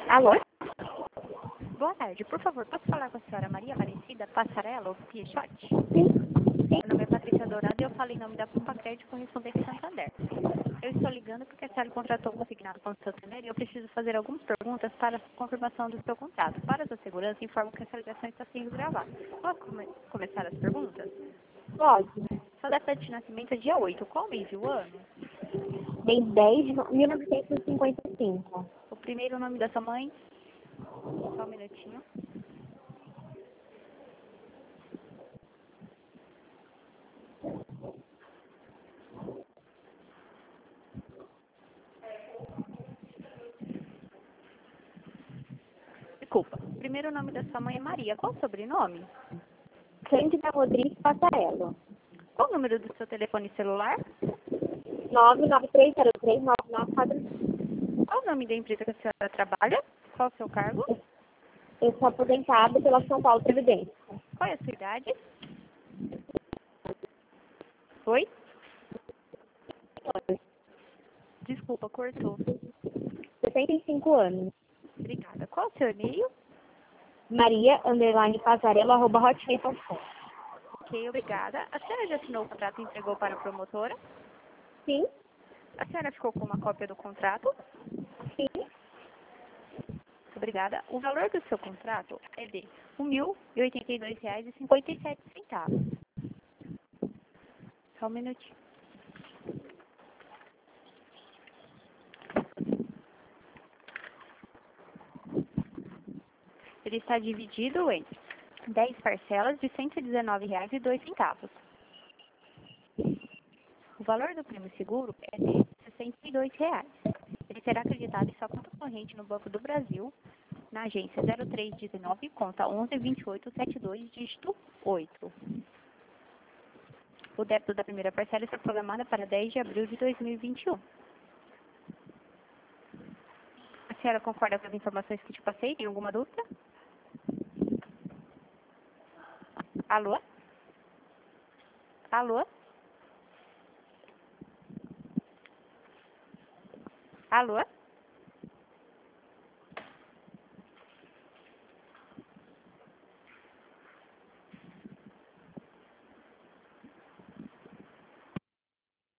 Alô? Boa tarde. Por favor, posso falar com a senhora Maria Aparecida Passarella, ou Pichote? Sim. Meu nome é Patrícia Dourado e eu falo em nome da Pampa Crédito Correspondente Santander. Eu estou ligando porque a senhora contratou um consignado com o Santander e eu preciso fazer algumas perguntas para a confirmação do seu contrato. Para a sua segurança, informo que essa ligação está sendo gravada. Posso começar as perguntas? Pode. Sua data de nascimento é dia 8. Qual mês e o ano? Mês 10 de 1955. O primeiro nome da sua mãe? Só um minutinho. Desculpa. O primeiro nome da sua mãe é Maria. Qual o sobrenome? Cândida Rodrigues Passarello. Qual o número do seu telefone celular? 993039945. Qual o nome da empresa que a senhora trabalha? Qual o seu cargo? Eu sou aposentada pela São Paulo Previdência. Qual é a sua idade? Oi? Desculpa, cortou. 65 anos. Obrigada. Qual o seu e-mail? Maria_Passarello@hotmail.com. Ok, obrigada. A senhora já assinou o contrato e entregou para a promotora? Sim, A senhora ficou com uma cópia do contrato? sim. Muito obrigada. O valor do seu contrato é de R$ 1.082,57. Só um minutinho. Ele está dividido em 10 parcelas de R$ 119,02. O valor do prêmio seguro é de R$ 62. Ele será acreditado em sua conta corrente no Banco do Brasil, na agência 0319, conta 112872, dígito 8. O débito da primeira parcela está programada para 10 de abril de 2021. A senhora concorda com as informações que te passei? Tem alguma dúvida? Alô? Alô? Alô?